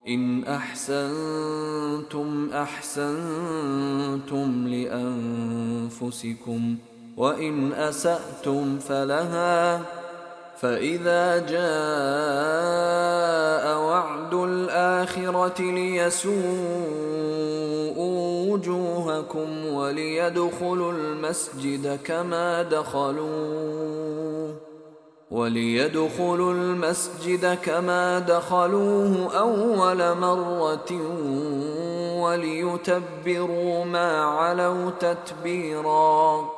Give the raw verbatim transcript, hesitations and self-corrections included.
إن أحسنتم أحسنتم لأنفسكم وإن أسأتم فلها، فإذا جاء وعد الآخرة ليسوءوا وجوهكم وليدخلوا المسجد كما دخلوه وليدخلوا المسجد كما دخلوه أول مرة وليتبروا ما علوا تتبيرا.